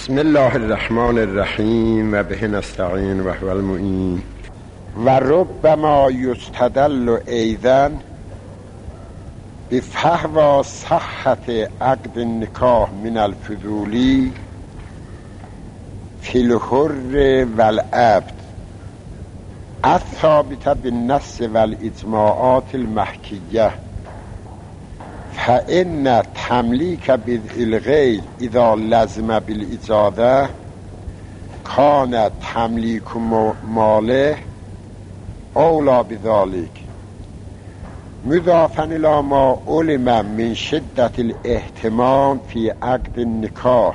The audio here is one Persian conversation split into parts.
بسم الله الرحمن الرحیم و به نستعین و هو المعین. و ربما یستدل ایضا بفحوى صحت عقد النکاح من الفضولی فی الحر والعبد الثابت بالنص والاجماعات المحکیه، فإن تملیک بالغیر اذا لزم بالاجازه کان تملیک ماله اولا بذلك، مضافا الى ما علم من شدت الاهتمام في عقد النکاح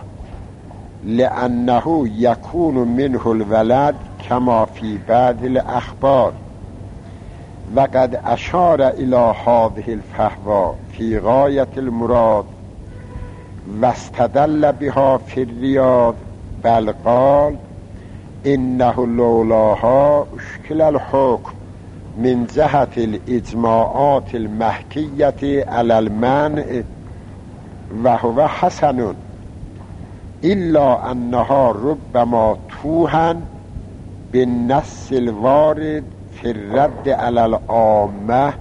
لأنه يكون منه الولد كما في بعض الأخبار. وقد أشار إلى هذه الفحوى في غاية المراد واستدل بها في الرياض، بل قال إنه لولاها أشكل الحكم من جهة الإجماعات المحكية على المنع وهو حسن، إلا أنها ربما توهن بالنص الوارد في الرد على العامة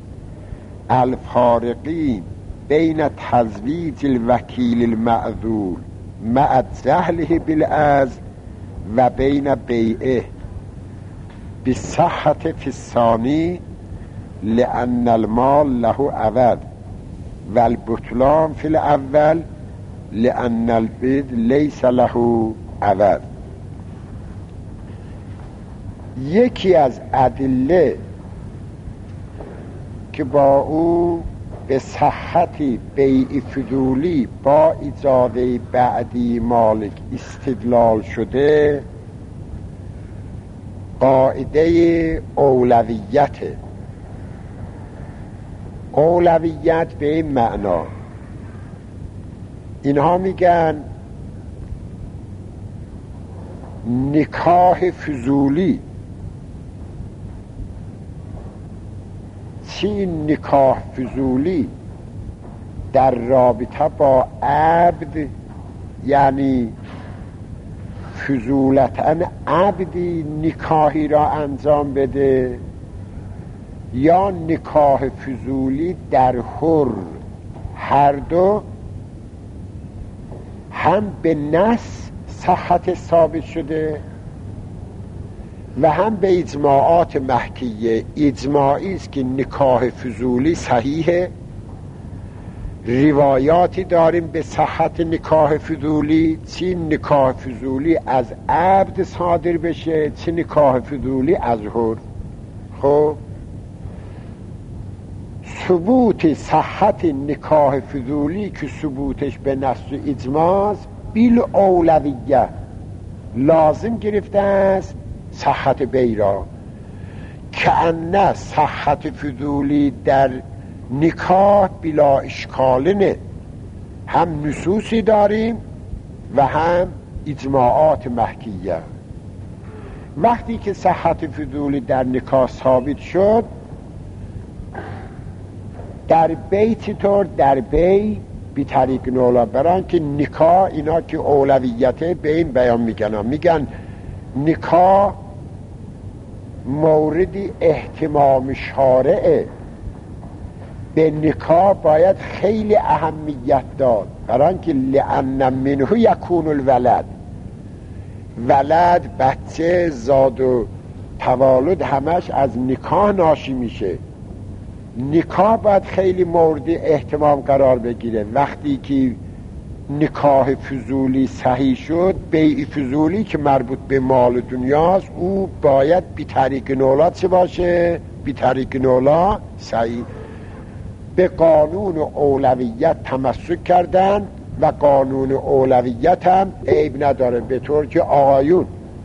الفارقين بين تزويج الوكيل المعذول مع جهله بالعزل وبين بيعه بالصحة في الثاني لأن المال له عوض، والبطلان في الأول لأن البيع ليس له عوض. یکی از ادله که با او به صحت بیع فضولی با اجازه بعدی مالک استدلال شده قاعده اولویت. اولویت به این معنا، اینها میگن نکاح فضولی. چی نکاح فضولی؟ در رابطه با عبد، یعنی فضولتاً عبدی نکاحی را انجام بده، یا نکاح فضولی در حر. هر دو هم به نص صحت ثابت شده و هم به اجماعات محکیه. اجماعی است که نکاح فضولی صحیحه. روایاتی داریم به صحت نکاح فضولی، چه نکاح فضولی از عبد صادر بشه، چه نکاح فضولی از حر. خب ثبوت صحت نکاح فضولی که ثبوتش به نص و اجماع بیل اولویه لازم گرفته است صحت بیرا، که ان صحت فضولی در نکاح بلا اشکالنه. هم نصوصی داریم و هم اجماعات محکیه. وقتی که صحت فضولی در نکاح ثابت شد، در بیت طور در بی بی طریق نولا بران که نکاح اینا که اولویته به این بیان میگن نکاح موردی اهتمام شارعه. به نکاح باید خیلی اهمیت داد، بران که لأن منه یکون الولد، ولد بچه زاد و تولد همش از نکاح ناشی میشه. نکاح باید خیلی مورد اهتمام قرار بگیره. وقتی که نکاح فضولی صحیح شد، بیع فضولی که مربوط به مال دنیاست، او باید بی طریق نولا چه باشه؟ بی طریق نولا صحیح. به قانون اولویت تمسک کردن و قانون اولویت هم عیب نداره، به طور که آقایون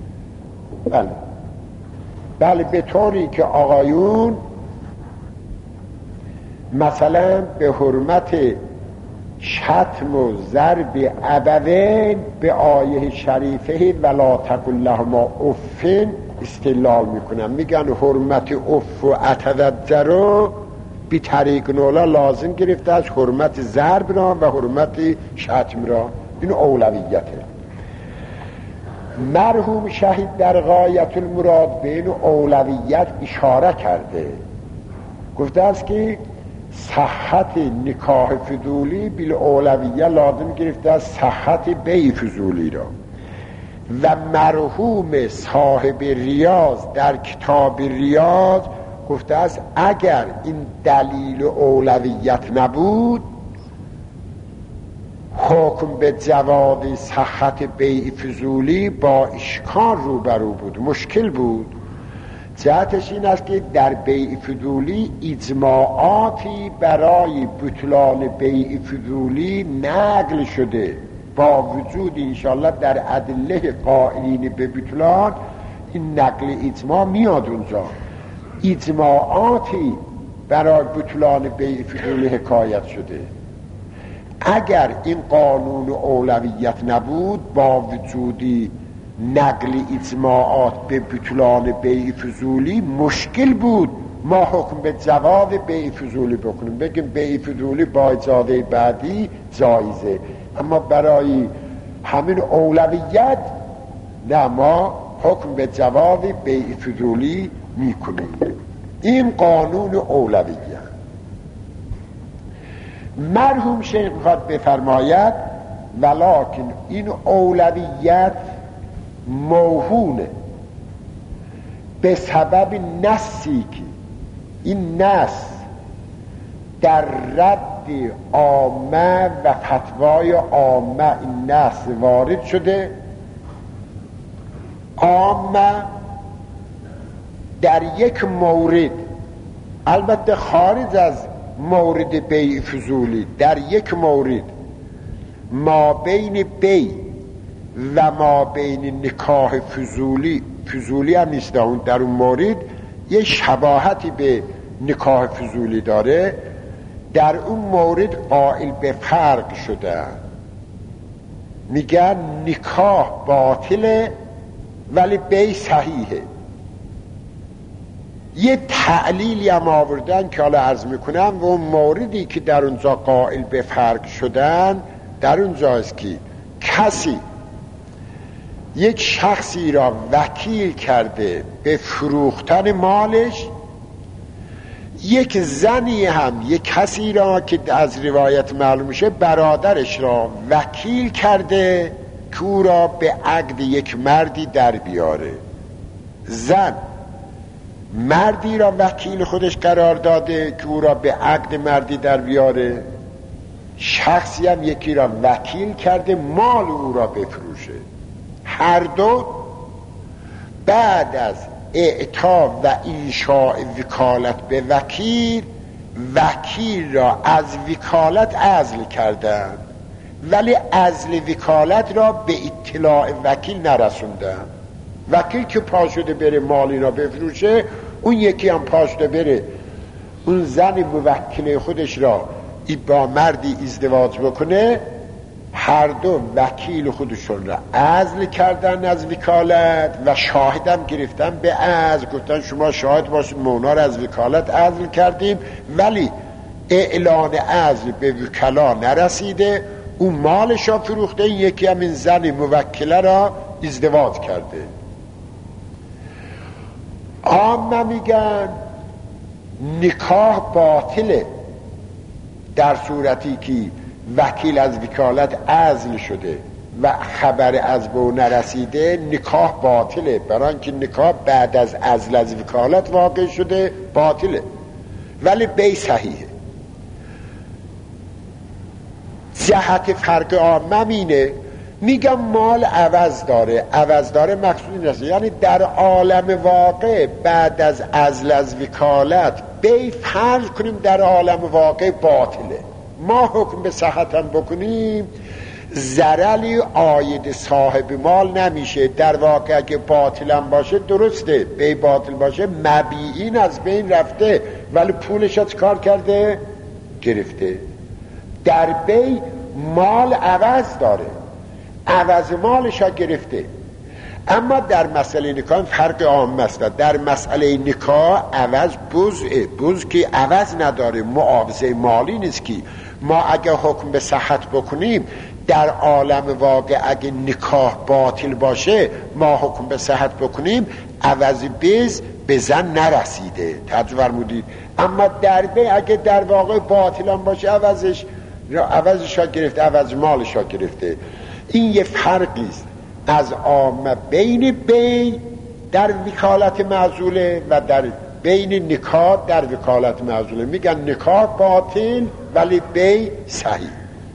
بله به طوری که آقایون مثلا به حرمت شتم و ضرب ابوین به آیه شریفه ولا تقل لهما اف استدلال میکنن. میگن حرمت اف و اتذرو بی طریق نولا لازم گرفته از حرمت ضرب را و حرمت شتم را. این اولویته. مرحوم شهید در غایت المراد به این اولویت اشاره کرده، گفته است که صحت نکاح فضولی بیل اولویه لازم گرفته از صحت بیع فضولی را. و مرحوم صاحب ریاض در کتاب ریاض گفته است اگر این دلیل اولویت نبود حکم به جواز صحت بیع فضولی با اشکال روبرو بود، مشکل بود. جهتش این است که در بیع فضولی اجماعاتی برای بطلان بیع فضولی نقل شده، با وجود انشاءالله در ادله قائلین به بطلان این نقل اجماع میاد اونجا، اجماعاتی برای بطلان بیع فضولی حکایت شده. اگر این قانون اولویت نبود با وجودی نقل اجماعات به بطلان بیع فضولی مشکل بود ما حکم به جواز بیع فضولی بکنیم، بگیم بیع فضولی با اجازه بعدی جایزه، اما برای همین اولویت نه، ما حکم به جواز بیع فضولی میکنیم. این قانون اولویت. مرحوم شیخ میخواد بفرماید ولکن این اولویت موهونه به سبب نصی که این نص در رد عامه و فتوای عامه این نص وارد شده. عامه در یک مورد، البته خارج از مورد بیع فضولی، در یک مورد ما بین بیع و ما بین نکاح فضولی هم نیست، اون در اون مورد یه شباهتی به نکاح فضولی داره، در اون مورد قائل به فرق شده، میگن نکاح باطله ولی بیع صحیحه. یه تعلیلی هم آوردن که حالا عرض میکنم، و اون موردی که در اونجا قائل به فرق شدن در اونجا است که کسی یک شخصی را وکیل کرده به فروختن مالش، یک زنی هم یک کسی را که از روایت معلوم میشه برادرش را وکیل کرده که او را به عقد یک مردی در بیاره. زن مردی را وکیل خودش قرار داده که او را به عقد مردی در بیاره، شخصی هم یکی را وکیل کرده مال او را بفروشه. هر دو بعد از اعطا و انشاء وکالت به وکیل را از وکالت عزل کردند، ولی عزل وکالت را به اطلاع وکیل نرسوندن. وکیل که پا شده بره مالی را بفروشه، اون یکی هم پا شده بره اون زن موکل خودش را با مردی ازدواج بکنه، هر دو وکیل خودشون را عزل کردن از وکالت و شاهدم گرفتن به عزل، گفتن شما شاهد باشید ما اونا را از وکالت عزل کردیم، ولی اعلان عزل به وکلا نرسیده، اون مالش را فروخته، این یکی هم این زن موکله را ازدواج کرده. عامه میگن نکاح باطله در صورتی که وکیل از وکالت عزل شده و خبر از به نرسیده، نکاح باطله، برای اینکه نکاح بعد از عزل از وکالت واقع شده باطله، ولی بیع صحیحه. جهت فرق عامه اینه، میگم مال عوض داره مقصود نیست، یعنی در عالم واقع بعد از عزل از وکالت بیع فرض کنیم در عالم واقع باطله، ما حکم به صحت هم بکنیم ضرری عاید صاحب مال نمیشه. در واقع اگه باطل هم باشه درسته، بیع باطل باشه مبیعین از بین رفته ولی پولش از کار کرده گرفته. در بیع مال عوض داره، عوض مالش ها گرفته. اما در مسئله نکاح فرق عام است. در مسئله نکاح عوض بز که عوض نداره، معاوضه مالی نیست که ما اگه حکم به صحت بکنیم در عالم واقع اگه نکاح باطل باشه ما حکم به صحت بکنیم عوض به زن نرسیده، توجه فرمودید. اما در بی اگه در واقع باطل هم باشه عوضش ها گرفته، عوض مالش ها گرفته. این یه فرقی است از عامه بین بی در وکالت معزوله و در بین نکاح در وکالت معزوله. میگن نکاح باطل ولی بی صحیح.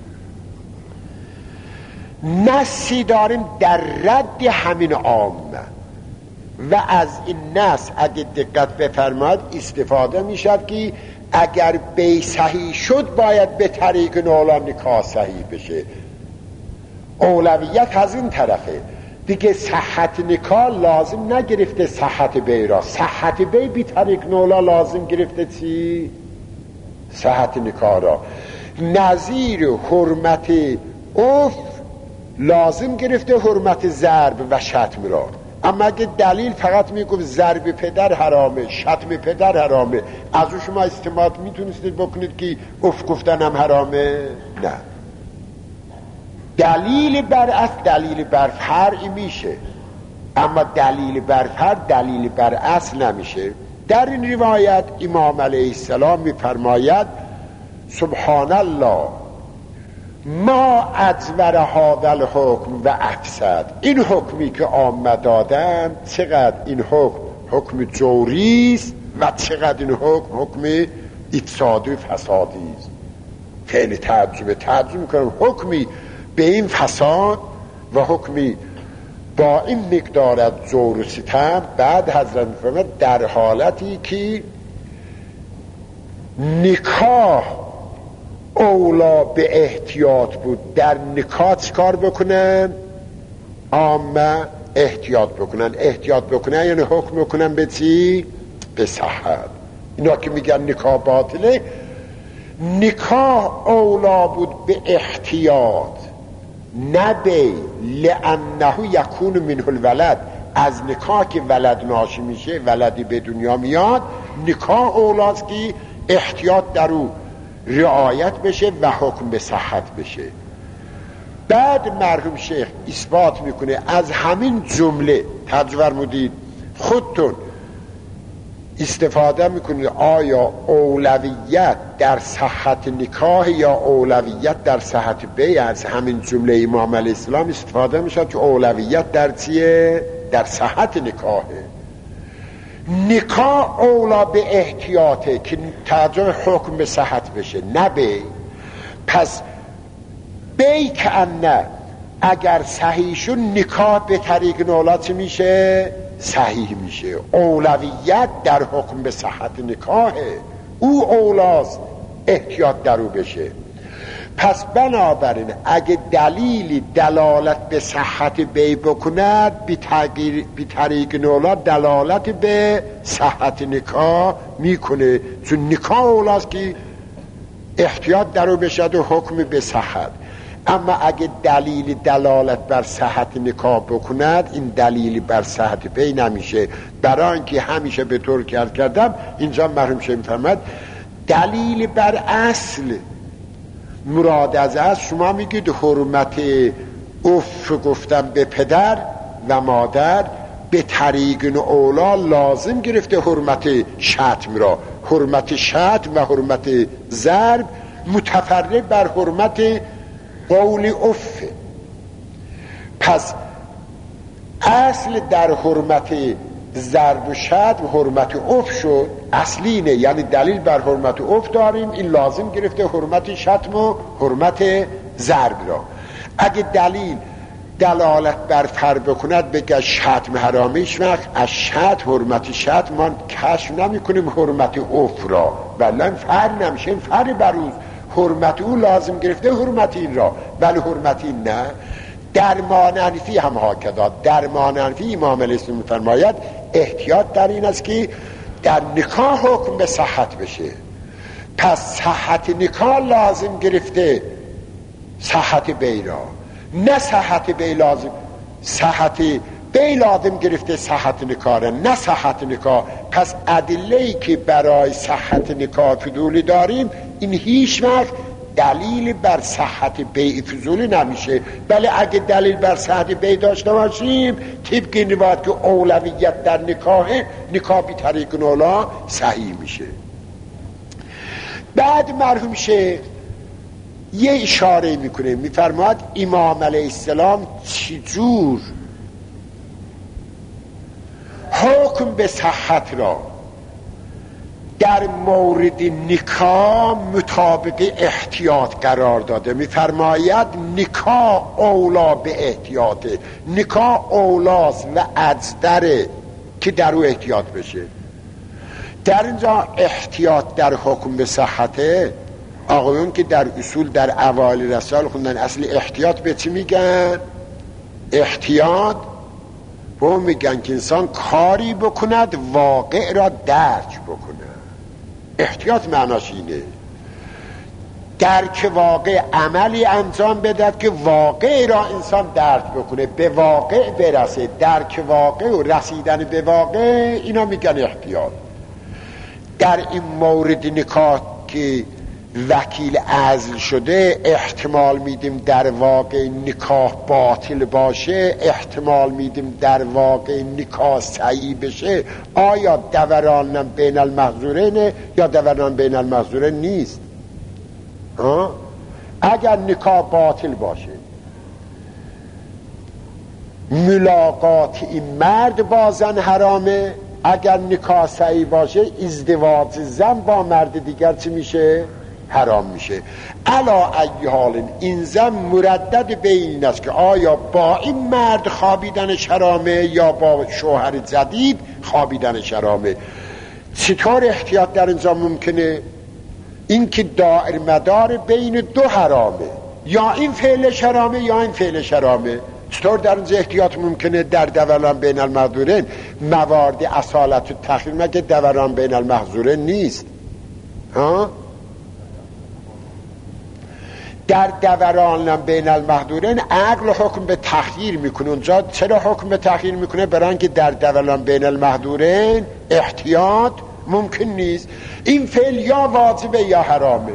نصی داریم در رد همین عامه و از این نص اگه دقت بفرماید استفاده میشد که اگر بی صحیح شد باید به طریق نولا نکاح صحیح بشه. اولویت از این طرفه دیگه. صحت نکاح لازم نگرفته صحت بی را، صحت بی بی طریق نولا لازم گرفته چی؟ صحت نکاح را. نظیر حرمت اف لازم گرفته حرمت ضرب و شتم را. اما اگه دلیل فقط میگفت ضرب پدر حرامه، شتم پدر حرامه، از او شما استنباط میتونستید بکنید که اف گفتن هم حرامه؟ نه. دلیل بر اصل دلیل بر فرع میشه، اما دلیل بر فرع دلیل بر اصل نمیشه. در این روایت امام علیه السلام میفرماید سبحان الله ما ادور هذا الحکم و افسد. این حکمی که آمد دادن چقدر این حکم جوریست و چقدر این حکم افسادی و فسادی است. خیلی تعجب میکنم حکمی به این فساد و حکمی با این مقدار از جور و ستم. بعد حضرت میفرماید در حالتی که نکاح اولا به احتیاط بود، در نکاح چکار بکنن؟ عامه احتیاط بکنن یعنی حکم بکنن به چی؟ به صحت. اینا که میگن نکاح باطله، نکاح اولا بود به احتیاط نه به لانه یکون منه الولد. از نکاح که ولد ناشی میشه، ولدی به دنیا میاد، نکاح اولاست که احتیاط در او رعایت بشه و حکم به صحت بشه. بعد مرحوم شیخ اثبات میکنه از همین جمله، توجه فرمودید خودتون استفاده میکنید آیا اولویت در صحت نکاح یا اولویت در صحت بیع. از همین جمله امام علیه السلام استفاده میشه که اولویت در چیه؟ در صحت نکاحه. نکاح اولا به احتیاطه که توجه حکم به صحت بشه نه بی. پس بی که نه اگر صحیح شد نکاح به طریق نولا چه میشه؟ صحیح میشه. اولویت در حکم به صحت نکاحه، او اولاست احتیاط در او بشه. پس بنابراین اگه دلیلی دلالت به صحت بی بکند بی طریق نولا دلالت به صحت نکاح میکنه، چون نکاح اولاست که احتیاط در او بشد و حکم به صحت. اما اگه دلیل دلالت بر صحت نکاح بکند این دلیل بر صحت بی نمیشه. برای اینکه همیشه به طور کردم اینجا مرحوم شیخ میفرماید دلیل بر اصل مراد از اصل. شما میگید حرمت اف گفتن به پدر و مادر به طریق اولا لازم گرفته حرمت شتم را. حرمت شتم و حرمت ضرب متفرق بر حرمت قول اف. پس اصل در حرمت ضرب و شتم حرمت اف شد، اصلینه، یعنی دلیل بر حرمت اف داریم، این لازم گرفته حرمت شتم و حرمت ضرب را. اگه دلیل دلالت بر فر بکند بگه شتم حرامیش وقت از شتم حرمت شتم ما کشف نمی کنیم حرمت اف را، ولی فر نمیشه، فر بروز حرمت او لازم گرفته حرمت این را، ولی حرمت این نه. در مانعنفی هم هاکدا. در مانعنفی امام علیه السلام فرماید احتیاط در این است که در نکاح حکم به صحت بشه. پس صحت نکاح لازم گرفته صحت بی را، نه صحت بی لازم صحت بی لازم گرفته صحت نکاح را، نه صحت نکاح. پس ادله‌ای که برای صحت نکاح فضولی داریم این هیچ وقت دلیل بر صحت بیع فضولی نمیشه. بله اگه دلیل بر صحت بیع داشته باشیم طبق این روایت که اولویت در نکاح بی طریق اولا صحیح میشه. بعد مرحوم شیخ یه اشاره میکنه، میفرماید امام علیه السلام چجور حکم به صحت را در مورد نکاح مطابق احتیاط قرار داده. میفرماید نکاح اولا به احتیاطه، نکاح اولاست و اجدره که در او احتیاط بشه. در اینجا احتیاط در حکم به صحته، آقایون که در اصول در اوایل رسال خوندن اصل احتیاط به چی میگن؟ احتیاط به میگن که انسان کاری بکند واقع را درک بکند. احتیاط معناش اینه درک واقع، عملی انجام بدهد که واقع را انسان درک بکنه، به واقع برسه. درک واقع و رسیدن به واقع اینا میگن احتیاط. در این مورد نکاح که وکیل عزل شده احتمال میدیم در واقع نکاح باطل باشه، احتمال میدیم در واقع نکاح صحیح بشه. آیا دوران بین المحظورین یا دوران بین المحظورین نیست؟ اگر نکاح باطل باشه ملاقات این مرد با زن حرامه، اگر نکاح صحیح باشه ازدواج زن با مرد دیگر چی میشه؟ حرام میشه. علا ای حال این زن مردد به این است که آیا با این مرد خوابیدنش حرامه یا با شوهر جدید خوابیدنش حرامه. چطور احتیاط در اینجا ممکنه؟ این که دائر مدار بین دو حرامه، یا این فعلش حرامه یا این فعلش حرامه. چطور در اینجا احتیاط ممکنه؟ در دوران بین المحظورین موارد اصالت و تخییر مگه دوران بین المحظورین نیست؟ در دوران بین المحظورین عقل حکم به تخییر میکنه. اونجا چرا حکم به تخییر میکنه؟ برای اینکه در دوران بین المحظورین احتیاط ممکن نیست. این فعل یا واجبه یا حرامه.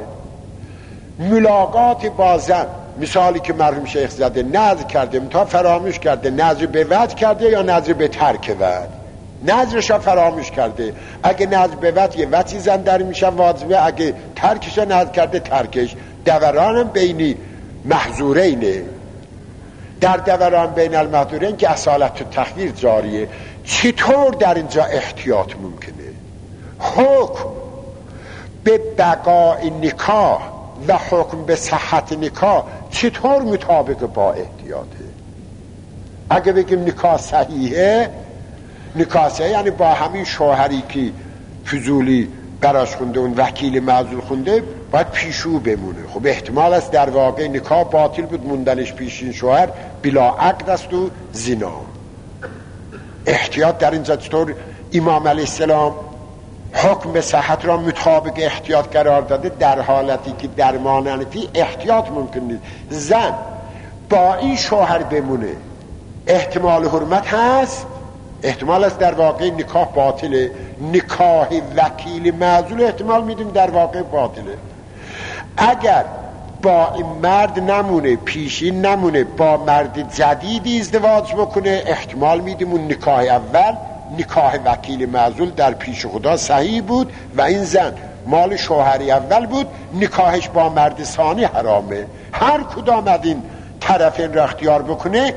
ملاقات با زن، مثالی که مرحوم شیخ زده، نذر کرده تا فراموش کرده، نذر به وعد کرده یا نذر به ترک وعد. نذرش ها فراموش کرده، اگه نذر به وعد یه وعدی زن در میشه واجبه، اگه ترکش ها نذر کرده ترکش. دوران بینی محظورینه. در دوران بین المحظورین که اصالت و تخییر جاریه. چطور در اینجا احتیاط ممکنه؟ حکم به بقای نکاح و حکم به صحت نکاح چطور مطابق با احتیاطه؟ اگه بگیم نکاح صحیحه، نکاح صحیح یعنی با همین شوهری که فضولی براش خونده اون وکیل معزول خونده باید پیشو بمونه. خب احتمال است در واقع نکاح باطل بود، موندنش پیشین شوهر بلا عقد است و زنا. احتیاط در اینجا چطور امام علیه السلام حکم به صحت را مطابق احتیاط قرار داده؟ در حالتی که در مانعنتی احتیاط ممکن نیست. زن با این شوهر بمونه احتمال حرمت هست، احتمال است در واقع نکاح باطله. نکاح وکیل معزول احتمال میدیم در واقع باطله. اگر با این مرد نمونه، پیشین نمونه، با مرد جدیدی ازدواج بکنه، احتمال میدیم اون نکاح اول، نکاح وکیل معزول در پیش خدا صحیح بود و این زن مال شوهری اول بود، نکاحش با مرد ثانی حرامه. هر کدام از این طرفین را اختیار بکنه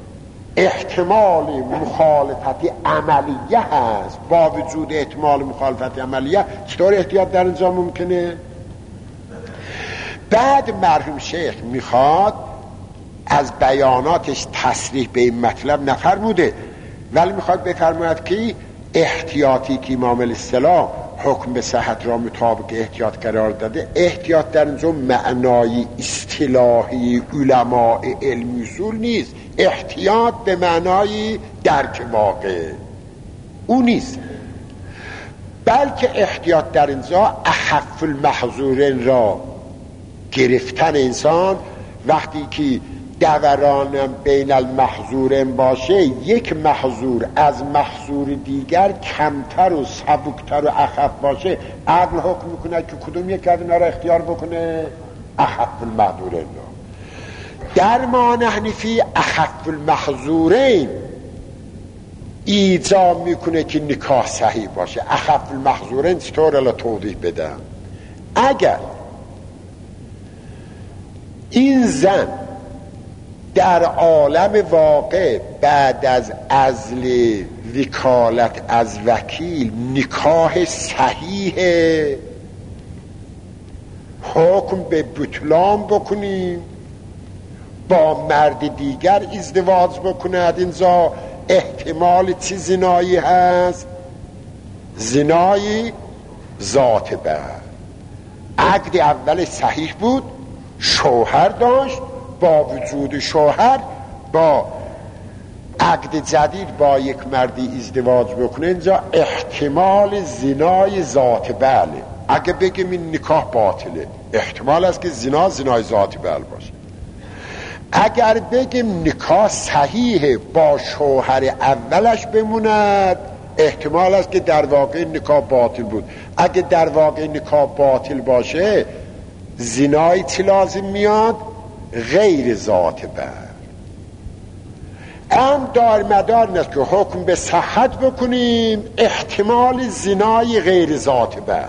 احتمال مخالفت عملیه هست. با وجود احتمال مخالفت عملیه چطور احتیاط در اینجا ممکنه؟ بعد مرحوم شیخ میخواد از بیاناتش تصریح به این مطلب نفرموده، ولی میخواد بفرماید که احتیاطی که امام الاسلام حکم به صحت را مطابق احتیاط قرار داده، احتیاط در اینجا معنای اصطلاحی علماء علمی اصول نیست. احتیاط به معنای درک واقع او نیست، بلکه احتیاط در اینجا اخف المحظورین را گرفتن انسان. وقتی که دوران بین المحظورین باشه، یک محظور از محظور دیگر کمتر و سبکتر و اخف باشه، عقل حکم میکنه که کدوم یک از اینا را اختیار بکنه؟ اخف المحظورین در ما نحنفی اخف المحظورین ایجاب میکنه که نکاح صحیح باشه. اخف المحظورین چطور الان توضیح بدم؟ اگر این زن در عالم واقع بعد از عزل وکالت از وکیل نکاح صحیح حکم به بطلان بکنیم، با مرد دیگر ازدواج بکند، اینجا احتمال چی زنایی هست؟ زنایی ذات بر. عقد اول صحیح بود، شوهر داشت، با وجود شوهر با عقد جدید با یک مردی ازدواج بکنه، اینجا احتمال زنای ذات بله. اگه بگیم این نکاح باطله، احتمال است که زنای ذات بل باشه. اگر بگیم نکاح صحیحه با شوهر اولش بموند، احتمال است که در واقع نکاح باطل بود. اگه در واقع نکاح باطل باشه، زنای چی لازم میاد؟ غیر ذات بر. هم دار مدار نیست که حکم به صحت بکنیم، احتمال زنای غیر ذات بر.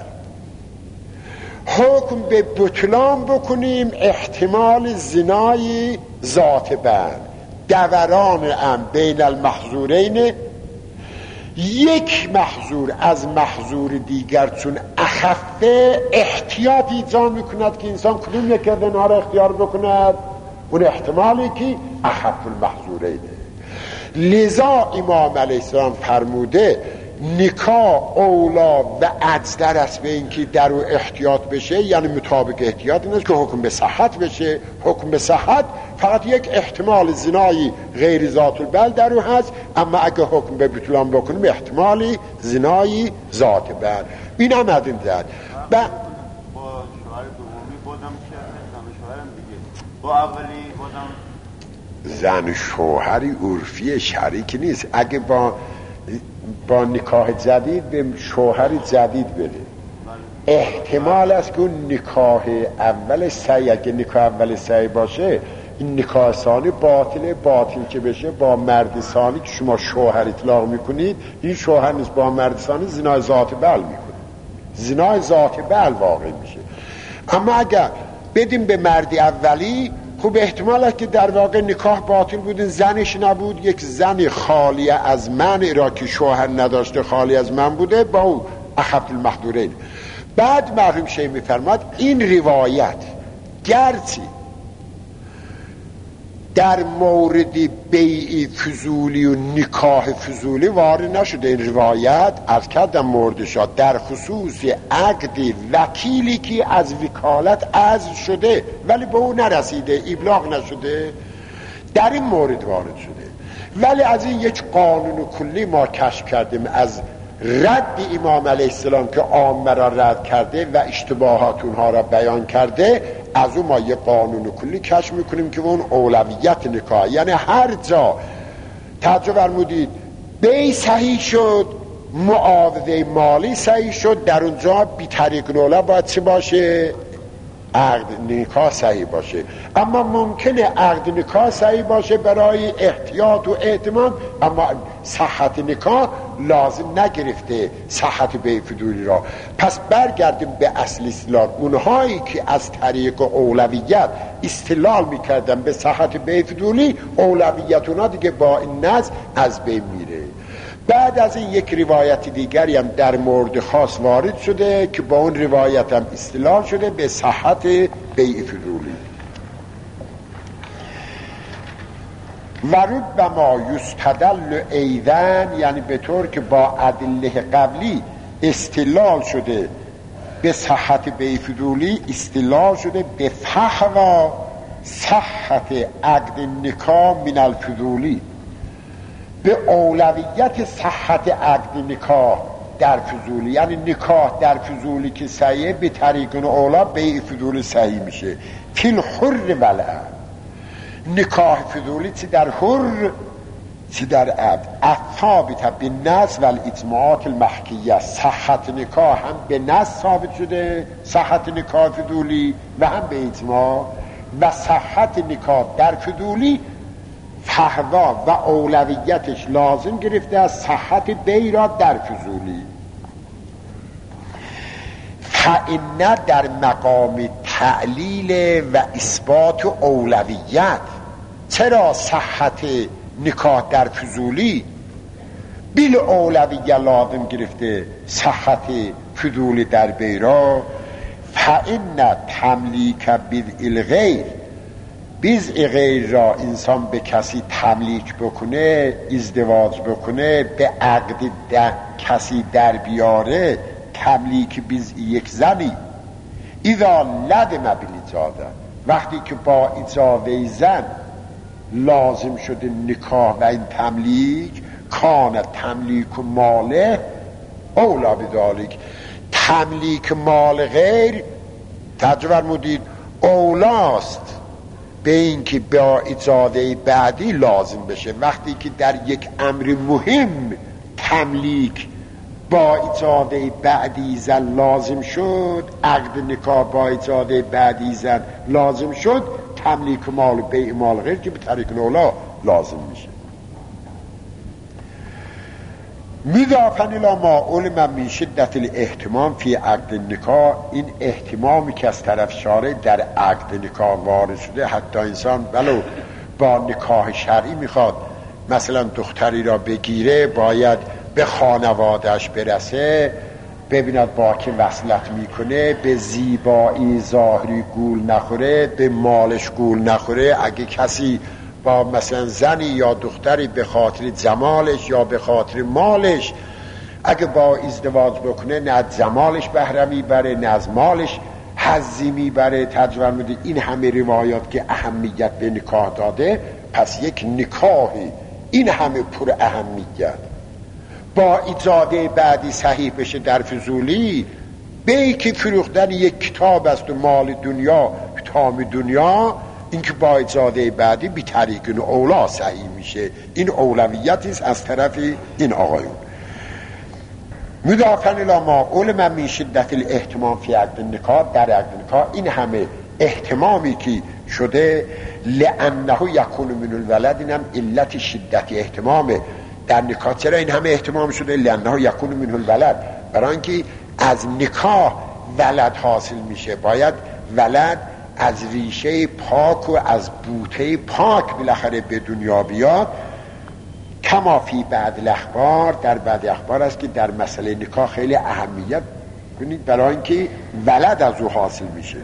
حکم به بطلان بکنیم، احتمال زنای ذات بر. دوران ام بین المحظورین، یک محظور از محظور دیگر چون اخفه احتیاط ایجاد میکند که انسان کدوم یک از اینها را اختیار بکند؟ اون احتمالی که اخف المحظورینه. لذا امام علیه السلام فرموده نکاح اولا و اجدر است به اینکه در او احتیاط بشه، یعنی مطابق احتیاط این است که حکم به صحت بشه. حکم به صحت فقط یک احتمال زنای غیر ذات البل در او هست، اما اگه حکم به بطلان بکنیم احتمالی زنای ذات بل. این هم از این زد با شوهر دومی بودم که زن شوهرم دیگه با اولی بودم زن شوهری عرفی شریک نیست. اگه با نکاح جدید به شوهر جدید بده، احتمال است که اون نکاح اول صحیح، اگه نکاح اول صحیح باشه، این نکاح ثانی باطل که بشه با مرد ثانی که شما شوهر اطلاق میکنید، این شوهر نیست، با مرد ثانی زنای ذات بل میکنه، زنای ذات بل واقع میشه. اما اگر بدیم به مرد اولی، خوب احتمال است که در واقع نکاح باطل بود، زنش نبود، یک زن خالی از من را که شوهر نداشته خالی از من بوده، با او اخف المحظورین. بعد مرحوم شیخ میفرماد این روایت گرچه در مورد بیع فضولی و نکاح فضولی وارد نشده، این روایت از کردم مورد شد در خصوص عقد وکیلی که از وکالت عزل شده ولی به او نرسیده، ابلاغ نشده، در این مورد وارد شده. ولی از این یک قانون کلی ما کشف کردیم از رد امام علیه السلام که عامه را رد کرده و اشتباهات اونها را بیان کرده، از اون ما یه قانون کلی کشف میکنیم که اون اولویت نکاح، یعنی هر جا توجه فرمودید بیع صحیح شد، معاوضه مالی صحیح شد، در اونجا بی طریق الاولی باید چه باشه؟ عقد نکاح صحیح باشه. اما ممکنه عقد نکاح صحیح باشه برای احتیاط و اهتمام، اما صحت نکاح لازم نگرفته صحت بیع فضولی را. پس برگردیم به اصل استدلال. اونهایی که از طریق اولویت استدلال میکردن به صحت بیع فضولی، اولویت اونها دیگه با این نظر از بین میره. بعد از این یک روایت دیگری هم در مورد خاص وارد شده که با اون روایت هم استدلال شده به صحت بیع فضولی. و ربما یستدل ایذن، یعنی به طور که با ادله قبلی استدلال شده به صحت بیع فضولی، استدلال شده به فحوى صحت عقد نکاح من الفضولی، به اولویت صحت عقد نکاح در فضولی، یعنی نکاح در فضولی که صحیح به طریق اولا بیع فضولی صحیح میشه. فی الحر والعبد، نکاح فضولی چی در حر چی در عبد الثابت بالنص و الاجماعات المحکیه، صحت نکاح هم به نص ثابت شده، صحت نکاح فضولی، و هم به اجماع، و صحت نکاح در فضولی فهوا و اولویتش لازم گرفته از صحت بیرا در فضولی. فإن در مقام تعلیل و اثبات اولویت، چرا صحت نکاح در فضولی بیل اولویه لازم گرفته صحت فضولی در بیرا؟ فإن تملیک بالغیر، بیزع غیر را انسان به کسی تملیک بکنه، ازدواج بکنه، به عقد کسی در بیاره، تملیک بیزع یک زنی، اذا لدم بالاجازه، وقتی که با اجازه زن لازم شده نکاح و این تملیک، کان تملیک ماله اولا بذالک، تملیک مال غیر ترجمه فرمودید اولاست به این که با اجازه بعدی لازم بشه. وقتی که در یک امر مهم تملیک با اجازه بعدی زن لازم شد، عقد نکاح با اجازه بعدی زن لازم شد، تملیک مال بیع مال غیر که به طریق اولا لازم میشه. مضافاً الی ما علم من شدت الاهتمام فی عقد نکاح، این اهتمامی که از طرف شارع در عقد نکاح وارد شده، حتی انسان ولو با نکاح شرعی میخواد مثلا دختری را بگیره، باید به خانوادهش برسه، ببیند با که وصلت میکنه، به زیبایی ظاهری گول نخوره، به مالش گول نخوره. اگه کسی با مثلا زنی یا دختری به خاطر جمالش یا به خاطر مالش اگه با ازدواج بکنه، نه از جمالش بهره میبره نه از مالش حظی میبره. ترجمه میده این همه روایات که اهمیت به نکاح داده، پس یک نکاحی این همه پر اهمیت با اجازه بعدی صحیح بشه در فضولی، به که فروختن یک کتاب است و مال دنیا تام دنیا، این که با اجازه بعدی بی طریق اولا صحیح میشه. این اولویتی است از طرف این آقایون. مضافاً الی ما علم من شدت الاهتمام فی عقد النکاح، در عقد نکاح این همه اهتمامی که شده، لانه یکون من الولد، اینم علت شدت اهتمامه در نکاح. چرا این همه اهتمام شده؟ لانه یکون من الولد، برای اینکه از نکاح ولد حاصل میشه، باید ولد از ریشه پاک و از بوته پاک بالاخره به دنیا بیاد. کما فی بعد الاخبار، در بعد اخبار است که در مسئله نکاح خیلی اهمیت کنید برای اینکه ولد از او حاصل میشه.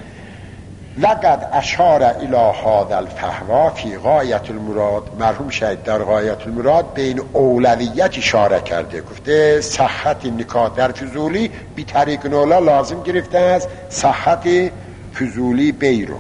لقد اشار الی هذا الفهوا فی غایت المراد، مرحوم شهید در غایت المراد به این اولویت اشاره کرده، گفته صحت نکاح در فضولی بی طریق اولا لازم گرفته از صحت فضولی بیرو.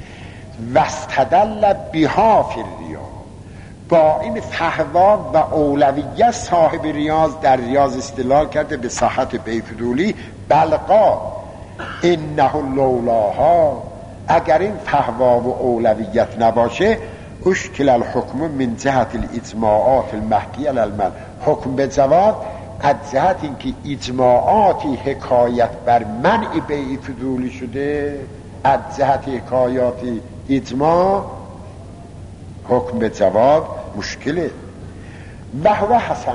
واستدل بها فی الریاض، با این فهوا و اولویت صاحب ریاض در ریاض استدلال کرده به صحت بی فضولی. بلقا انه لولاها، اگر این فهوا و اولویت نباشه، اشکل الحکم من جهت الاجماعات المحکیه للمن، حکم به جواب از جهت اینکه اجماعاتی حکایت بر منع بیع فضولی شده، از جهت حکایاتی اجماع حکم به جواب مشکله. وهو حسن،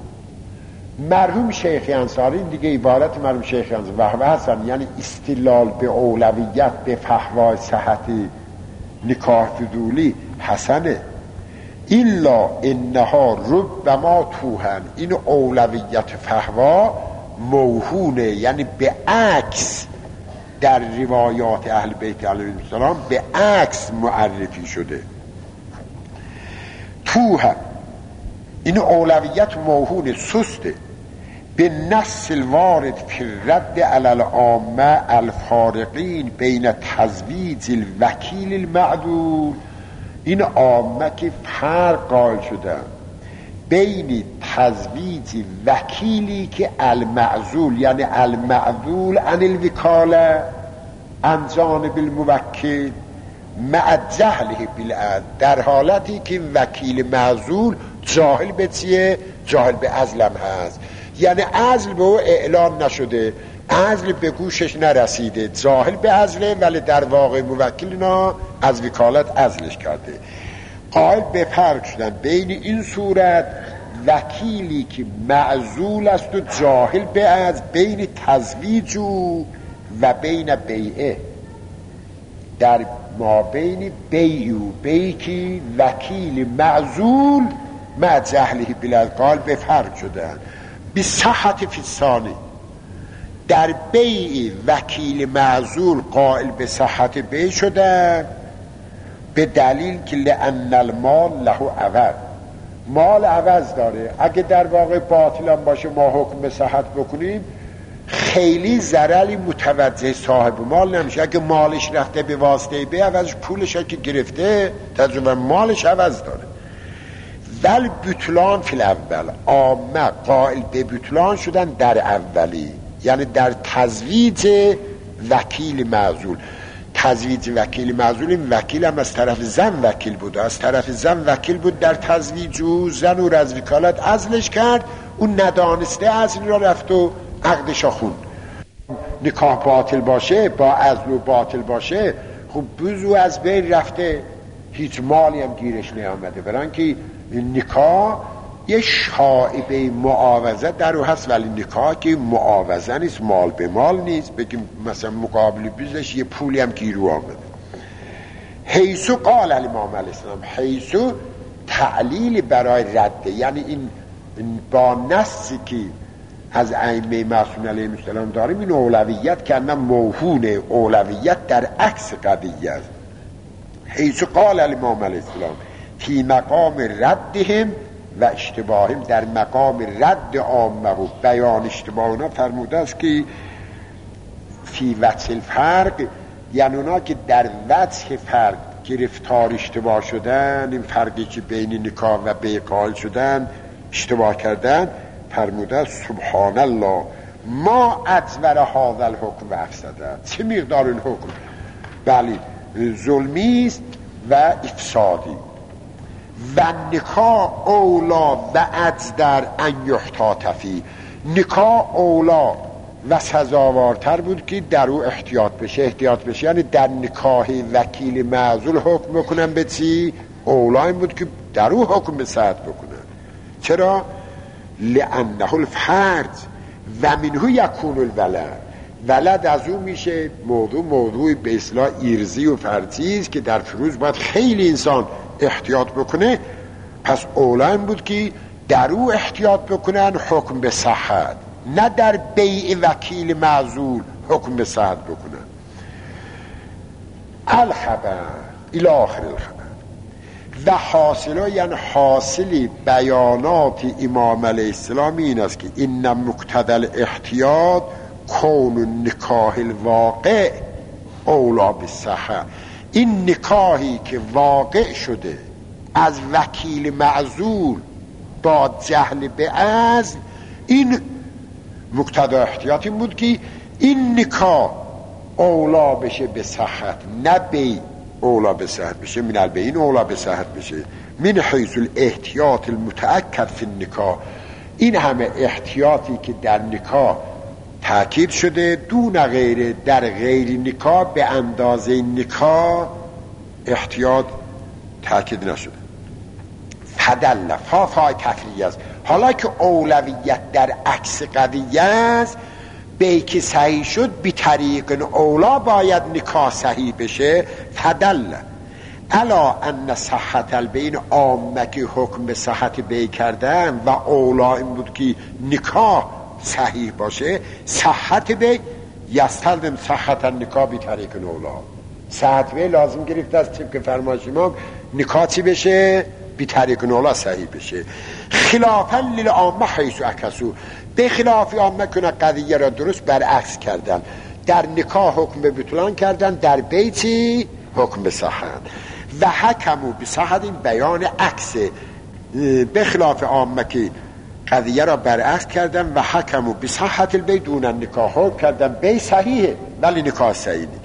مرحوم شیخ انصاری، دیگه عبارت مرحوم شیخ انصاری، وهو حسن یعنی استدلال به اولویت به فهوا صحت نکاح فضولی حسنه. الا انها ربما توهن، این اولویت فهوا موهونه، یعنی به عکس در روایات اهل بیت علیهم السلام به عکس معرفی شده. توهن این اولویت موهون سسته، به نص الوارد فی الرد علی العامه الفارقین بین تزویج الوکیل المعدول، این عامه که فرق قائل شدن بین تزویج وکیلی که المعزول، یعنی المعزول عن الوکاله عن جانب الموکل، مع جهله بالعدل، در حالتی که وکیل معزول جاهل به چیه؟ جاهل به عزلم هست، یعنی عزل به او اعلان نشده، عزل به گوشش نرسیده، جاهل به عزله ولی در واقع موکل اینا از وکالت عزلش کرده. قائل به فرق شدن بین این صورت وکیلی که معزول است و جاهل به از بین تزویج و بین بیعه، در ما بین بیع و بیعی وکیل معزول مع جهله بلد قال به فرق شدن بی صحت فی الثانی. در بیع وکیل معزول قائل به صحت بیع شدن به دلیل که لأن المال له عوض، مال عوض داره، اگه در واقع باطل هم باشه ما حکم به صحت بکنیم خیلی ضرری متوجه صاحب مال نمیشه. اگه مالش رفته به واسطه بیع عوضش پولش که گرفته تجربه مالش عوض داره. ول بطلان فی الاول، عامه قائل به بطلان شدن در اولی، یعنی در تزویج وکیل معزول. تزویج وکیل معزول، این وکیل هم از طرف زن وکیل بود، از طرف زن وکیل بود در تزویج و زن او را از وکالت عزلش کرد، اون ندانسته عزل را رفت و عقدش خوند. نکاح باطل باشه با عزل و باطل باشه خب بزو از بین رفته، هیچ مالی هم گیرش نیامده، برای که نکاح یه شائبه معاوضه در او هست، ولی نکاح که معاوضه نیست، مال به مال نیست، بگیم مثلا مقابل بیزش یه پولی هم گیرو آمده. حیثو قال الامام علیه السلام، حیثو تعلیل برای رده، یعنی این با نصی که از ائمه معصومین علیهم السلام داریم این اولویت که انم موهون اولویت در عکس قضیه است. حیثو قال الامام علیه السلام فی مقام ردهم و اشتباهیم، در مقام رد عامه و بیان اشتباه اونا فرموده است که فی وجه الفرق، یعنی اونا که در وجه فرق گرفتار اشتباه شدن، این فرقی که بین نکاح و بیع قائل شدن اشتباه کردن، فرموده است سبحان الله ما اجور هذا الحکم و افسده، چه مقدار این حکم بله ظلمی است و افسادی. و نکاح اولا و اجدر ان یحتاط فی، نکاح اولا و سزاوارتر بود که در او احتیاط بشه، یعنی در نکاح وکیل معزول حکم بکنن به چی؟ اولا این بود که در او حکم به صحت بکنن. چرا؟ لانه الفرج و منه یکون الولد، ولد از او میشه موضوع به اصطلاح ایرزی و فرجی است که در فروز باید خیلی انسان احتیاط بکنه، پس اولا بود که در او احتیاط بکنن حکم به صحت، نه در بیع وکیل معزول حکم به صحت بکنن. الخبر الی آخر الخبر و حاصله، یعنی حاصلی بیانات امام علیه السلام این است که این مقتضی الاحتیاط کون نکاح الواقع اولا بالصحه، این نکاحی که واقع شده از وکیل معزول با جهل به عزل، این مقتضی احتیاط این بود که این نکاح اولا بشه به صحت، نه بی اولا به صحت بشه، من البین اولا به صحت بشه، من حیث الاحتیاط المتأکد فی النکاح، این همه احتیاطی که در نکاح تأکید شده دون غیره، در غیر نکاح به اندازه نکاح احتیاط تأکید نشده. فدل فافای تفریه است، حالا که اولویت در عکس قضیه است، به که صحیح شد بی طریق اولا باید نکاح صحیح بشه. فدل الا ان صحت البین عامه که حکم به صحت بیع کردن و اولا این بود که نکاح صحیح باشه، صحت بیع یستلزم صحت النکاح بی طریق اولا، صحت بیع لازم گرفت از طبق فرمایش امام نکاح چی بشه؟ بی طریق اولا صحیح بشه. خلافا للعامه حیث عکسو، به خلاف عامه کنه قضیه را درست برعکس کردن، در نکاح حکم به بطلان کردن، در بیتی حکم به صحت. و حکمو به صحت، این بیان عکسه، به خلاف عامه که قضیه را برعکس کردن و حکمو به صحت البیت دون نکاح حکم کردن بی صحیحه ولی نکاح صحیح نیست.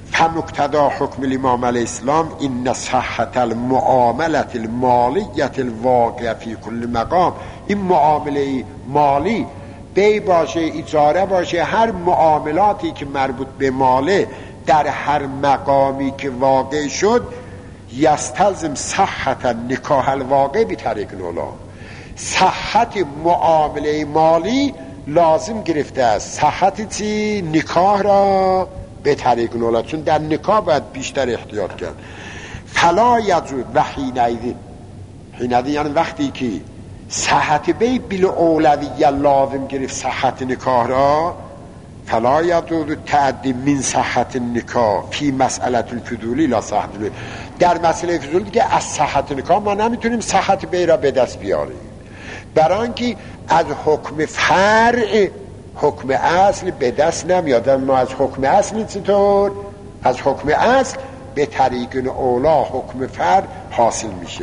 فمقتدا حکم الامام علیه السلام این صحت المعاملت المالیت الواقع فی کل مقام. این معامله مالی بی باشه، اجاره باشه، هر معاملاتی که مربوط به ماله در هر مقامی که واقع شد، یستلزم صحت نکاح الواقع بی طریق نولا. صحت معامله مالی لازم گرفته است صحت چی؟ نکاح را به طریق نولا، چون در نکاح باید بیشتر احتیاط کرد. فلا یجوز و حینئذ یعنی وقتی که صحت بی بل اولویه لازم گرفت صحت نکاح را، فلا یجوز تعدی من صحت نکاح فی مسئله الفضولی لا صحت بی. در مسئله فضولی دیگه از صحت نکاح ما نمیتونیم صحت بی را به دست بیاریم، برای اینکه از حکم فرع حکم اصل به دست نمیاد. ما از حکم اصل چطور؟ از حکم اصل به طریق اولا حکم فرع حاصل میشه.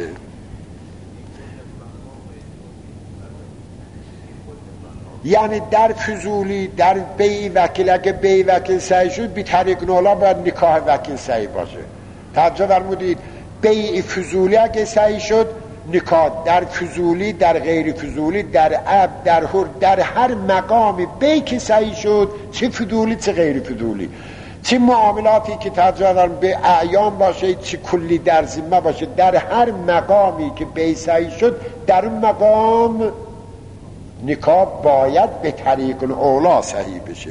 یعنی در فضولی، در بی وکیل، اگه بی وکیل صحیح شد بی طریق اولا باید نکاح وکیل صحیح باشه. توجه فرمودید؟ بی فضولی اگه صحیح شد نکاح، در فضولی، در غیر فضولی، در عبد، در حر، در هر مقامی بی که صحیح شد، چه فضولی چه غیر فضولی، چه معاملاتی که تجربه به اعیان باشه چه کلی در ذمه باشه، در هر مقامی که بی صحیح شد در اون مقام نکاح باید به طریق اولا صحیح بشه.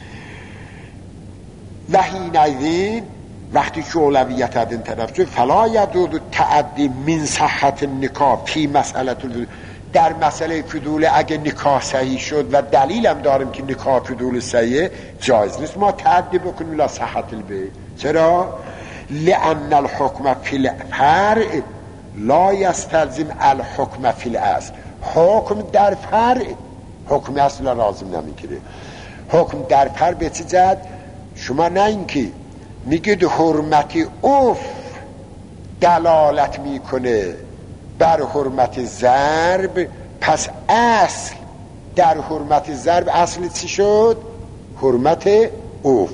و حینئذ وقتی که اولویت از این طرف شد، فلا یجوز تعدی من صحت نکاح فی مسئله در مسئله فضول. اگه نکاح صحیح شد و دلیل هم داریم که نکاح فضول صحیح، جایز نیست ما تعدی بکنیم لا صحت البی. چرا؟ لأن الحکم فی الفرع لا یستلزم الحکم فی الاصل. حکم در فرع حکم اصل لازم نمیگیره. حکم در فرع به چه جد؟ شما نه اینکه میگید حرمت عرف دلالت میکنه بر حرمت ضرب، پس اصل در حرمت ضرب اصل چی شد؟ حرمت عرف.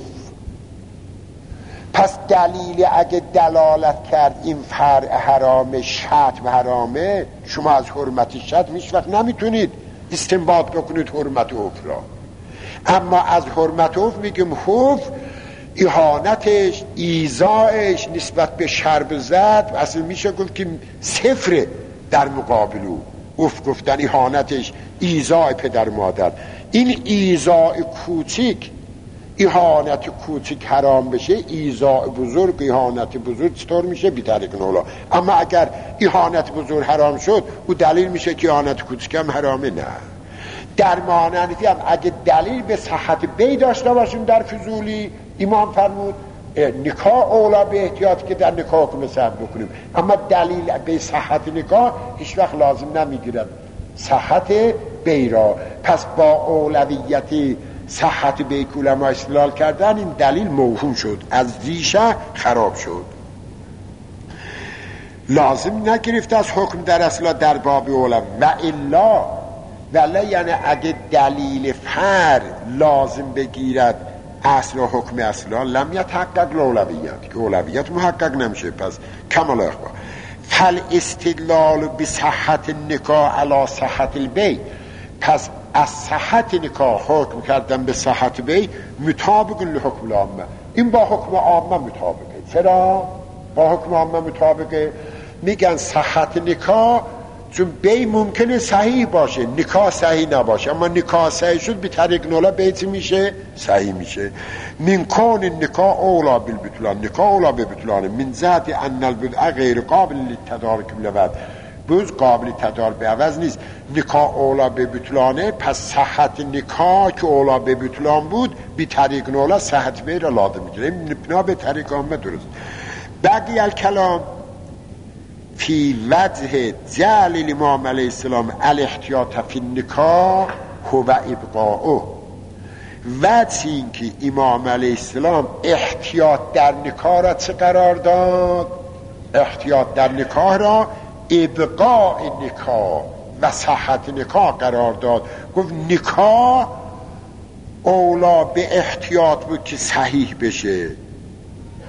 پس دلیل اگه دلالت کرد این فرع حرامه، شتم حرامه، شما از حرمت شتم هیچ وقت نمیتونید استنباط بکنید حرمت عرف را. اما از حرمت عرف میگیم حرف اهانتش، ایذایش نسبت به شرب زد اصلا میشه گفت که صفر در مقابلو. عرف گفتن اهانتش، ایذای پدر مادر. این ایذای کوچک، اهانت کوچک حرام بشه، ایذای بزرگ، اهانت بزرگ چطور میشه؟ بی طریق نولا. اما اگر اهانت بزرگ حرام شد او دلیل میشه که اهانت کوچک هم حرامه. نه، در مانندی هم اگه دلیل به صحت بی داشته باشیم در فضولی، امام فرمود نکاح اولا به احتیاط که در نکاح حکم صحت بکنیم. اما دلیل به صحت نکاح هیچ وقت لازم نمیگیرد صحت بی را. پس با اولویت صحت بی که علما استدلال کردن این دلیل موهوم شد، از ریشه خراب شد، لازم نگرفت از حکم در اصلا در باب اولا. و الا ولی یعنی اگه دلیل فر لازم بگیرد اصل و حکم اصلا لم یتحقق الاولویت، که اولویت محقق نمیشه. پس کمال اخبار فل استدلال بصحت نکاح علی صحت البی. پس از صحت نکاح حکم کردن به صحت بی مطابق لحکم العامه. این با حکم عامه مطابقه. چرا با حکم عامه مطابقه؟ میگن صحت نکاح چون بی ممکنه صحیح باشه، نکاح صحیح نباشه، اما نکاح صحیح شد به طریق نولا بیت میشه صحیح میشه. من کون نکاح اولا بالبطلان، نکاح اولا بالبطلان من ذات ان البدع غیر قابل للتدارک بالعوض. بوز قابل تدارک به عوض نیست، نکاح اولا به بطلانه. پس صحت نکاح که اولا به بطلان بود به طریق نولا صحت بی را لازم میگیره. نپنا به طریق عامه درست. بقی الکلام فی وجه جعل الامام علیه السلام الاحتیاط فی النکاح هو ابقاؤه. وجه این که امام علیه السلام احتیاط در نکاح را چه قرار داد؟ احتیاط در نکاح را ابقاء نکاح و صحت نکاح قرار داد. گفت نکاح اولا به احتیاط بود که صحیح بشه،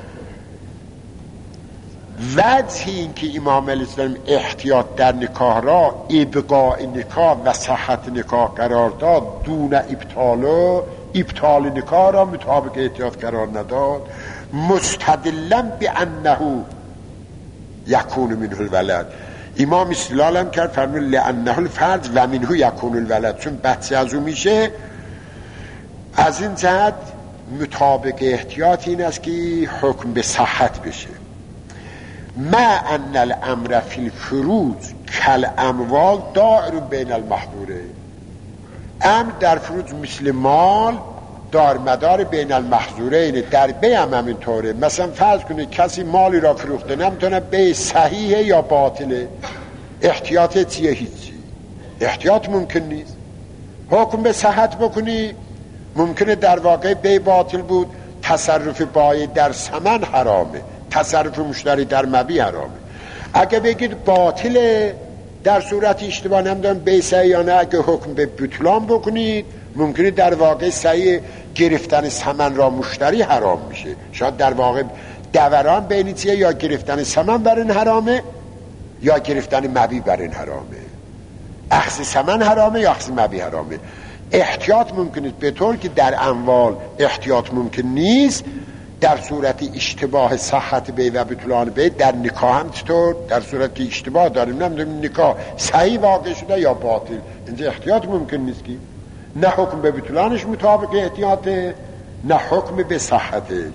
وجه این که امام الاسلام احتیاط در نکاح را ابقاء نکاح و صحت نکاح قرار داد دون ابطال نکاح را مطابق احتیاط قرار نداد، مستدلا بانه یکون منه الولد. امام استدلال هم کرد فرمود لانه الفرد و منه یکون الولد، چون بچه از او میشه. از این جهت مطابق احتیاط این است که حکم به صحت بشه. ما ان الامر فی الفروج کالاموال دائر بین المحظوره. امر در فروج مثل مال دارمدار بین المحظورین. در بی هم همینطوره. مثلا فرض کنید کسی مالی را فروخته، نمیتونه بی صحیحه یا باطله، احتیاط چیه؟ هیچی احتیاط ممکن نیست. حکم به صحت بکنی ممکنه در واقع بی باطل بود، تصرف بایی در ثمن حرامه، تصرف مشتری در مبیع حرامه. اگه بگید باطله در صورت اشتباه نمیدونم بی صحیح یا نه، اگه حکم به بطلان بکنید ممکنه در واقع صحیح گرفتن ثمن را مشتری حرام میشه. شاید در واقع دوران بین چیه، یا گرفتن ثمن بر این حرامه یا گرفتن مبیع بر این حرامه، اخذ ثمن حرامه یا اخذ مبیع حرامه. احتیاط ممکنه به طور که در اموال احتیاط ممکن نیست، در صورت اشتباه صحت بی و بطلان بی در نکاح هم چطور؟ در صورت که اشتباه داریم نمیدونیم نکاح صحیح واقع شده یا باطل، اینجا احتیاط ممکن نیست که نه حکم به بطلانش مطابق احتیاطه نه حکم به صحته.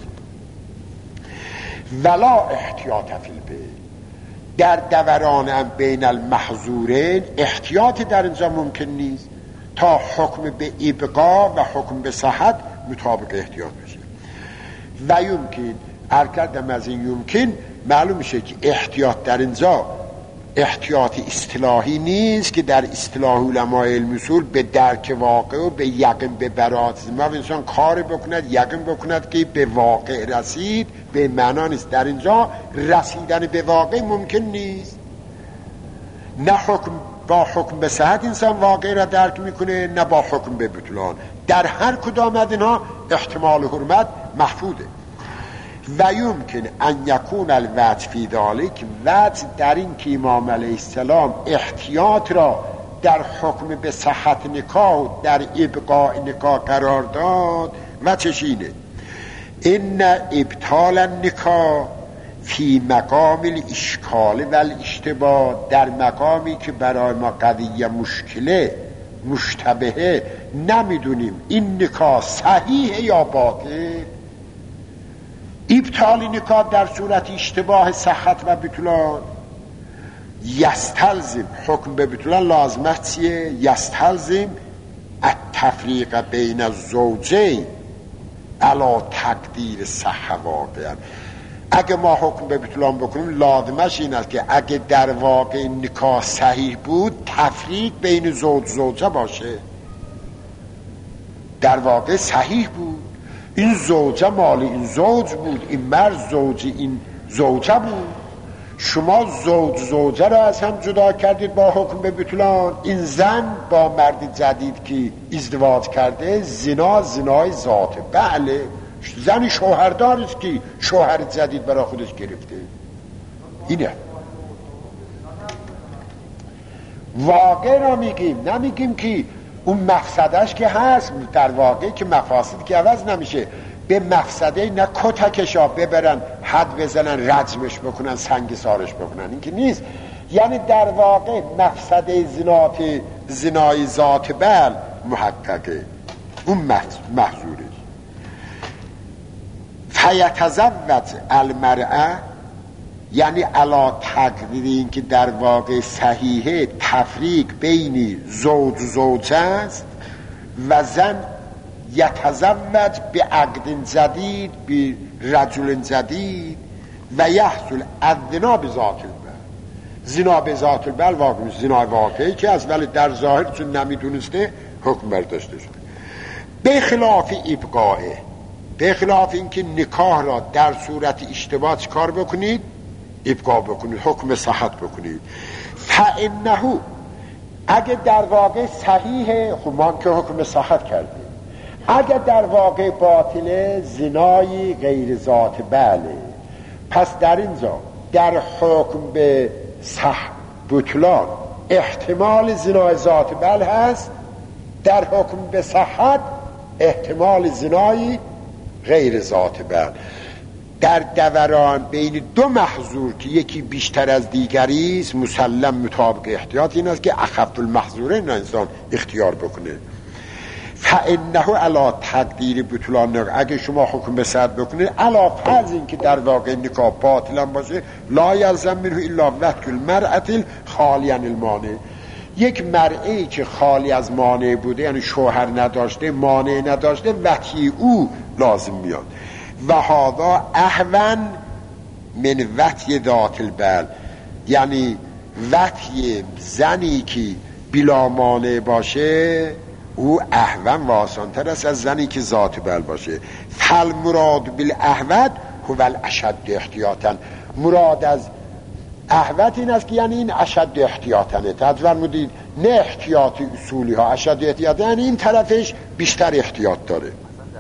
ولا احتیاط فی البیع، در دوران هم بین المحظورین احتیاط در اینجا ممکن نیست تا حکم به ابقا و حکم به صحت مطابق احتیاط بشه. و یمکن ارکدم از این یمکن معلوم میشه که احتیاط در اینجا احتیاط اصطلاحی نیست که در اصطلاح علمای علم اصول به درک واقع و به یقین به برات ما انسان کار بکند یقین بکند که به واقع رسید، به معنا نیست. در اینجا رسیدن به واقع ممکن نیست. نه حکم با حکم به صحت انسان واقع را درک میکنه نه با حکم به بطلان. در هر کدام از اینها احتمال حرمت محفوظه. و یمکن ان یکون الوجه فی ذلک، وجه در این که امام علیه السلام احتیاط را در حکم به صحت نکاح و در ابقاء نکاح قرار داد و چشینه ان ابطال النکاح فی مقام الاشکال و الاشتباه، در مقامی که برای ما قضیه مشکله مشتبهه، نمیدونیم این نکاح صحیح یا باطل. ابطال نکاح در صورت اشتباه صحت و بطلان یستلزم، حکم به بطلان لازمت چیه؟ یستلزم التفریق بین الزوجین علی تقدیر صح واقعا. اگه ما حکم به بطلان بکنیم لازمش این است که اگه در واقع نکاح صحیح بود تفریق بین زوج زوجه باشه. در واقع صحیح بود، این زوجه مال این زوج بود، این مرد زوج این زوجه بود. شما زوجه را از هم جدا کردید با حکم به بطلان. این زن با مرد جدید که ازدواج کرده زنای ذاته. بله، زن شوهردار است که شوهر جدید برای خودش گرفته. اینه واقع را میگیم، نمیگیم که اون مفسدش که هست. در واقع که مفاسد که عوض نمیشه. به مفسده نه کتکشا ببرن حد بزنن رجمش بکنن سنگ سارش بکنن، این که نیست. یعنی در واقع مفسده زنای ذات بل محققه، اون محظوره. فیتزوج المرأه یعنی علا تقدیر این که در واقع صحیحه تفریق بین زوج زوجه است و زن یتزوج به عقد جدید به رجل جدید و یحصل الزنا به ذات البل. زنا به ذات البل واقع زنا واقعی که از ولی در ظاهر چون نمیدونسته حکم برداشته شده. به خلاف ابقائه، به خلاف اینکه نکاح را در صورت اشتباه کار بکنید ابقاء بکنید، حکم صحت بکنید. فانه اگه در واقع صحیحه خب ما که حکم صحت کردیم، اگه در واقع باطله زنای غیر ذات بله. پس در اینجا در حکم به بطلان احتمال زنای ذات بل هست، در حکم به صحت احتمال زنای غیر ذات بل. در دوران بین دو محظور که یکی بیشتر از دیگری است مسلم مطابق احتیاط این است که اخف المحظورین انسان اختیار بکنه. فانه علی تقدیر بطلان، اگه شما حکم به صحت بکنید علی فرض این که در واقع نکاح باطلا باشه، لا یلزم منه الا وطء المرأة خالی عن المانع، یک مرئی که خالی از مانع بوده یعنی شوهر نداشته مانع نداشته وطی او لازم میاد. و هذا اهون من وطی ذات البل، یعنی وطی زنی که بلا مانع باشه او اهون و آسانتر است از زنی که ذات بل باشه. فالمراد بالاهوت هو الاشد احتیاطا، مراد از اهوت این است که یعنی این اشد احتیاطا، تدور مدید نه احتیاطی اصولی ها، اشد احتیاطا یعنی این طرفش بیشتر احتیاط داره.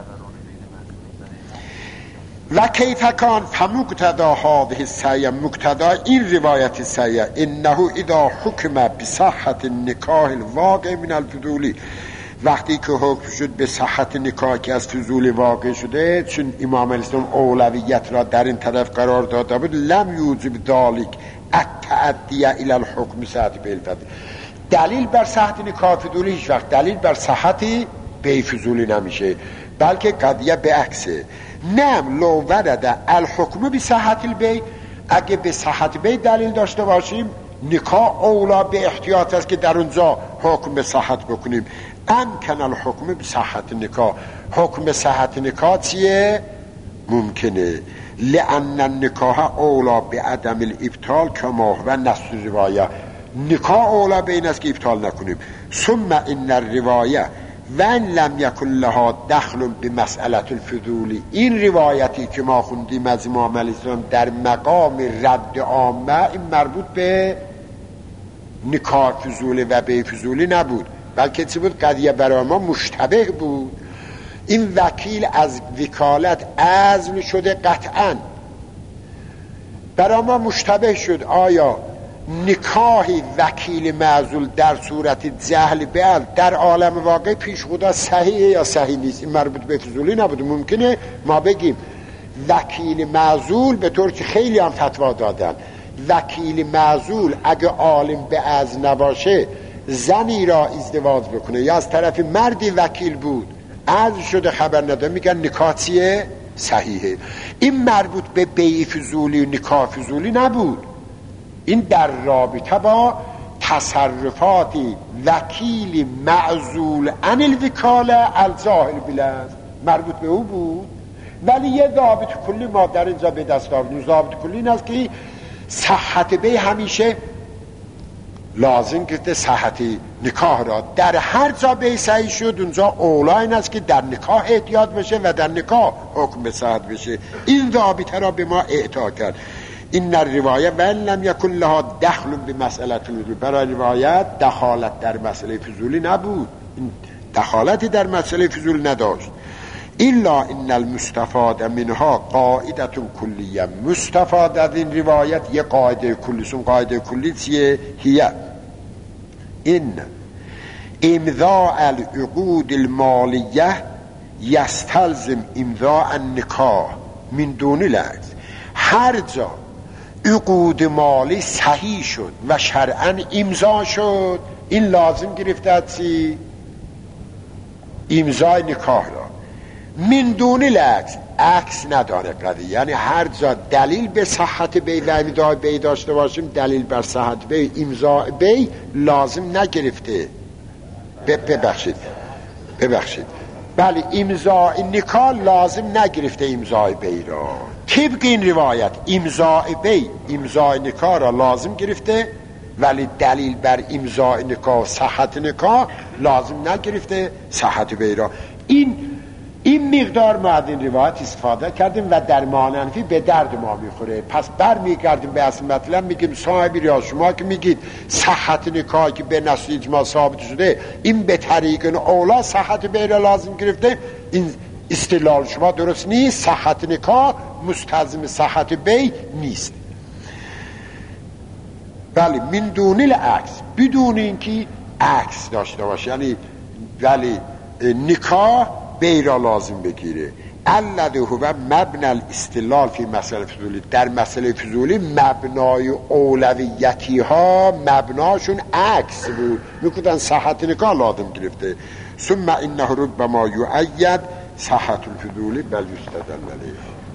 و کیفکان فمقتدا هذه السعی، مقتدا این روایت سعی انه اذا حکم بصحت النکاح الواقع من الفضولی، وقتی که حکم شد به صحت نکاح که از فضول واقع شده، چون امام الاسلام اولویت را در این طرف قرار داده بود، لم یوجب ذلک التعدی الی الحکم صحت بالفضل، دلیل بر صحت نکاح فضولی هیچ وقت دلیل بر صحت بی فضولی نمیشه، بلکه قضیه به عکسه. نم لو ورد الحکم بی صحت البی، اگه به صحت بی دلیل داشته باشیم نکاح اولا به احتیاط است که در اونجا حکم به صحت بکنیم. امکن الحکم به صحت نکاح، حکم به صحت نکاح چیه؟ ممکنه، لأن النکاح اولا به عدم الابطال کما و نص روایه، نکاح اولا به این است که ابطال نکنیم. ثم ان الروایه وان لم یکن لها دخل به مسئله الفضولی، این روایتی که ما خوندیم از امام علیه السلام در مقام رد عامه، این مربوط به نکاح فضولی و بی فضولی نبود، بلکه چی بود؟ قضیه برای ما مشتبه بود. این وکیل از وکالت عزل شده قطعا، برای ما مشتبه شد آیا نکاح وکیل معزول در صورت جهل بعل در عالم واقع پیش خدا صحیحه یا صحیح نیست؟ این مربوط به فضولی نبود. ممکنه ما بگیم وکیل معزول، به طور که خیلی هم فتوا دادن، وکیل معزول اگه عالم به عزل نباشه زنی را ازدواج بکنه یا از طرف مردی وکیل بود عزل شده خبر نداره، میگن نکاح چیه؟ صحیحه. این مربوط به بیع فضولی و نکاح فضولی نبود، این در رابطه با تصرفات وکیل معزول عن الوکاله الجاهل بالعزل مربوط به او بود. ولی یه ضابط کلی ما در اینجا به دست آوردیم، ضابط کلی این است که صحت بیع همیشه لازم گرفته صحت نکاح را، در هر جا بیع صحیح شد اونجا اولا این است که در نکاح احتیاط بشه و در نکاح حکم به صحت بشه. این ضابطه را به ما اعطا کرد. این روایه و لم یکن لها دخل به مسئله فضولی، برای روایت دخالت در مسئله فضولی نبود، این دخالتی در مسئله فضولی نداشت. الا ان المستفاد منها قاعده کلیه، مستفاد از این روایت یه قاعده کلی، سون قاعده کلی چیه؟ هیه این امضاء العقود المالیه یستلزم امضاء النکاح من دون لغز، هر جا عقود مالی صحیح شد و شرعاً امضا شد این لازم گرفته چی؟ امضای نکاح را. من دون لغز، عکس نداره قضیه، یعنی هر جا دلیل به صحت بیع و امضای بیع داشته باشیم دلیل بر صحت بیع امضای بیع لازم نگرفته. ببخشید بله، امضای نکاح لازم نگرفته امضای بیع را. طبق این روایت امضای بیع امضای نکاح را لازم گرفته، ولی دلیل بر امضای نکاح صحت نکاح لازم نگرفته صحت بیع را. این مقدار ما از این روایت استفاده کردیم و در ماننفی به درد ما میخوره. پس برمیگردیم به اصل مطلب، میگیم صاحبی یا شما که میگید صحت نکاح که به نص اجماع ثابت شده این به طریق اولا صحت بیع را لازم گرفته، این استدلال شما درست نیست، صحت نکاح مستلزم صحت بیع نیست. بله من دون العکس، بدون اینکه عکس داشته باشه، یعنی ولی نکاح بی را لازم بگیره. الذی هو مبنی الاستدلال فی مسئله فضولی، در مسئله فضولی مبنای اولویتی ها مبناشون عکس بود، میگفتن صحت نکاح لازم گرفته. ثم انه ربما یؤید صحت الفضولی بل یستدل علیه.